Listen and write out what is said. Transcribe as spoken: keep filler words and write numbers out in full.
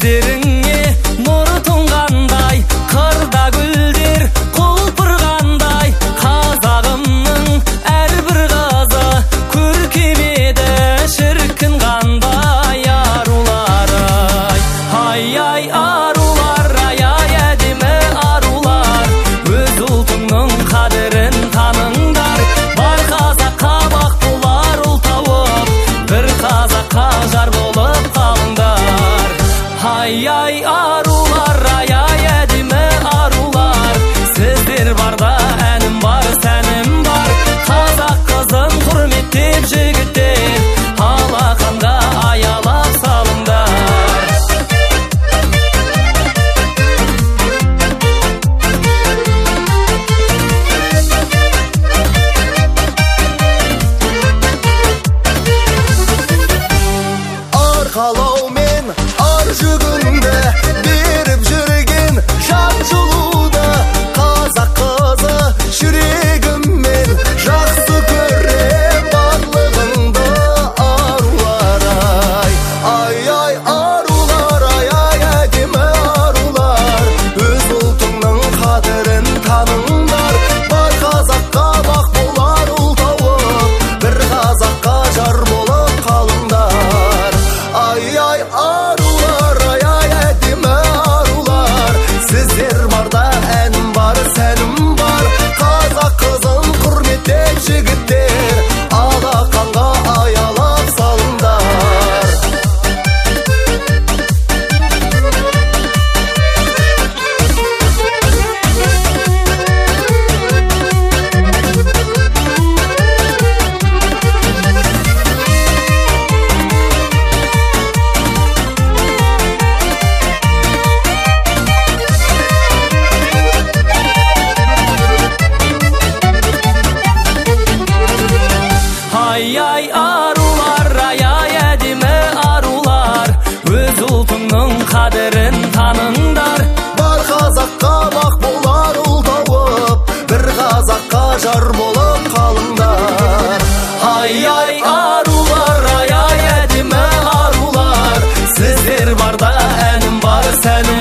көздеріңе нұр тұнғандай, қырда гүлдер құлпырғандай, қазағымның әрбір қызы көркем еді шіркін қандай арулар. Ай ай арулар, ай ай әдемі арулар, өз ұлтыңның қадірін таныңдар. Бар қазаққа бақ болар ұл тауып, бір қазаққа жар болып қалыңдар. Ай ай арулар, ай ай әдемі арулар, сіздер барда әнім бар, сәнім бар. Қазақ қызын құрметтеп жігіттер, алақанға аялап салыңдар. Арқалаумен ар жүгінді беріп жүрген жан жылуды, қазақ қызы жүрегіммен жақсы көрем барлығыңды арулар. Ай ай арулар, ай ай әдемі арулар, өз ұлтыңның қадірін таныңдар. Бар қазаққа бақ болар ұл тауып, бір қазаққа жар болып қалыңдар. Ай ай арулар, ай ай әдемі арулар, сіздер барда әнім бар, сәнім бар. Қазақ қызын құрметтеп жігіттер, алақанға аялап салыңдар. Ай ай арулар, ай ай әдемі арулар, өз ұлтыңның қадірін таныңдар. Бар қазаққа бақ болар ұл тауып, бір қазаққа жар болып қалыңдар. Ай ай арулар, ай ай әдемі арулар, сіздер барда әнім бар, сәнім